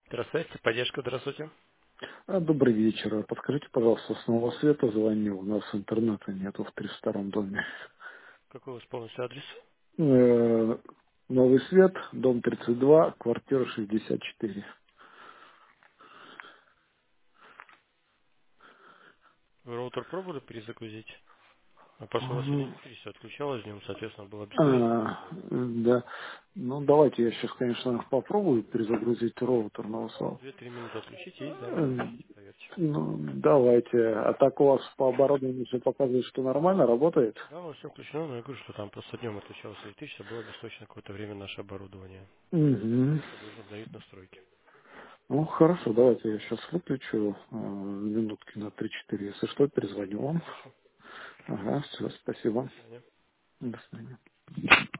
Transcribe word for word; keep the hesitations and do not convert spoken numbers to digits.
Здравствуйте, поддержка, здравствуйте. А, Добрый вечер. Подскажите, пожалуйста, с нового света звоню. У нас интернета нету в тридцать втором доме. Какой у вас полностью адрес? Э, Новый свет, дом тридцать два, квартира шестьдесят четыре. Вы роутер пробовали перезагрузить? А просто у вас Мгм. электричество отключалось днем, соответственно, было обесточено А, связь. да. Ну, давайте я сейчас, конечно, попробую перезагрузить роутер на Ну, усал. две-три минуты отключите и заново Э, включите, проверьте. Ну, давайте. А так у вас по оборудованию все показывает, что нормально работает? Да, у вас все включено, но я говорю, что там просто днем отключалось электричество, было обесточено какое-то время наше оборудование. Угу. Я должен обновить настройки. Ну, хорошо, давайте я сейчас выключу э, минутки на три-четыре. Если что, перезвоню вам. Хорошо. Ага, все, спасибо. До свидания. До свидания.